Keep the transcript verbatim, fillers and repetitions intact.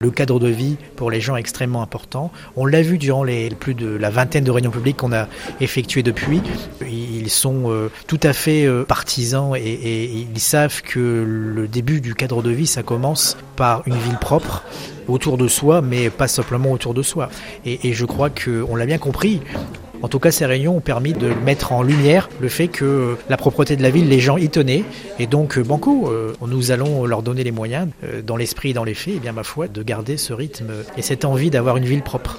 Le cadre de vie pour les gens est extrêmement important. On l'a vu durant les plus de la vingtaine de réunions publiques qu'on a effectuées depuis. Ils sont euh, tout à fait euh, partisans et, et, et ils savent que le début du cadre de vie, ça commence par une ville propre autour de soi, mais pas simplement autour de soi. Et, et je crois qu'on l'a bien compris. En tout cas, ces réunions ont permis de mettre en lumière le fait que la propreté de la ville, les gens y tenaient. Et donc, banco, euh, nous allons leur donner les moyens, euh, dans l'esprit et dans les faits, et bien ma foi, de garder ce rythme et cette envie d'avoir une ville propre.